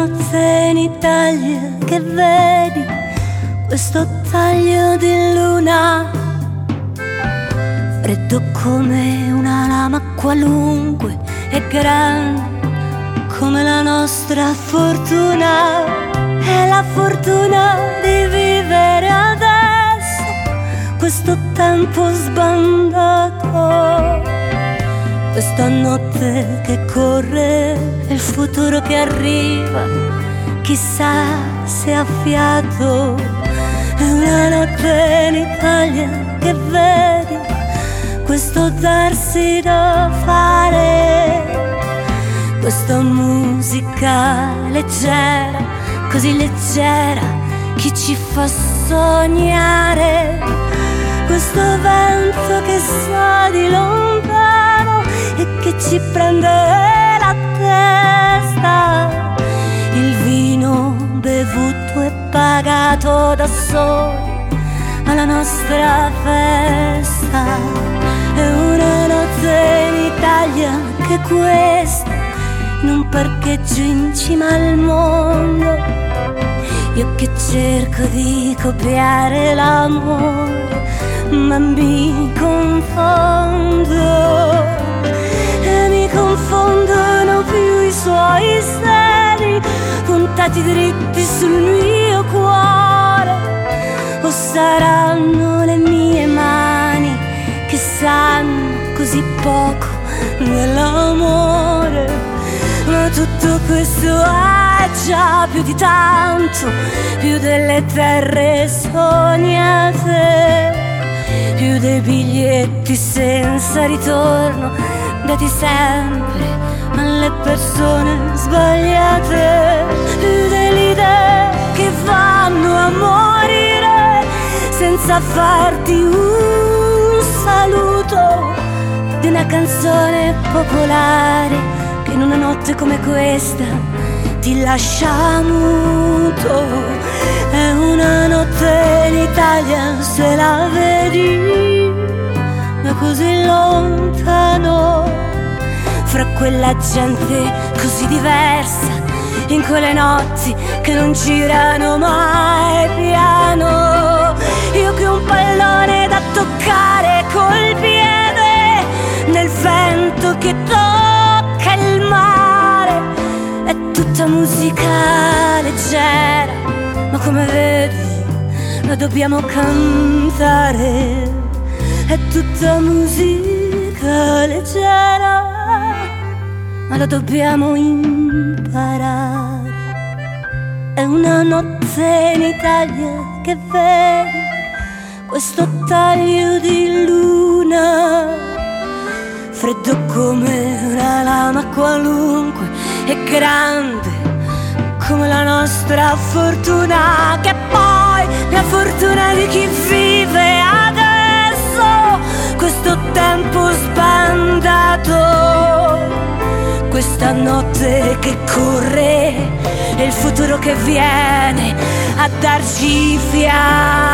notte in Italia che vedi questo taglio di luna, freddo come una lama qualunque e grande come la nostra fortuna. È la fortuna di vivere adesso questo tempo sbandato, questa notte che corre e il futuro che arriva, chissà se ha fiato. È una notte in Italia che vedi questo darsi da fare, questa musica leggera, così leggera, chi ci fa sognare, questo vento che sa di lontano e che ci prende la testa, il vino bevuto e pagato da soli alla nostra festa. È una notte in Italia che questa, in un parcheggio in cima al mondo, io che cerco di copiare l'amore ma mi confondo, e mi confondono più i suoi seni puntati dritti sul mio cuore, o saranno le mie mani che sanno così poco dell'amore. Ma tutto questo è già più di tanto, più delle terre sognate, più dei biglietti senza ritorno dati sempre alle persone sbagliate, più delle idee che vanno a morire senza farti un saluto, di una canzone popolare che in una notte come questa ti lascia muto. È una notte in Italia se la vedi da così lontano, fra quella gente così diversa, in quelle notti che non girano mai piano. Io che un pallone da toccare col piede nel vento che tocca il mare, è tutta musica leggera, ma come vedi la dobbiamo cantare. È tutta musica leggera, ma la dobbiamo imparare. È una notte in Italia che vedi questo taglio di luna, freddo come una lama qualunque e grande come la nostra fortuna, che poi la fortuna di chi vive adesso questo tempo sbandato, questa notte che corre e il futuro che viene a darci fiato.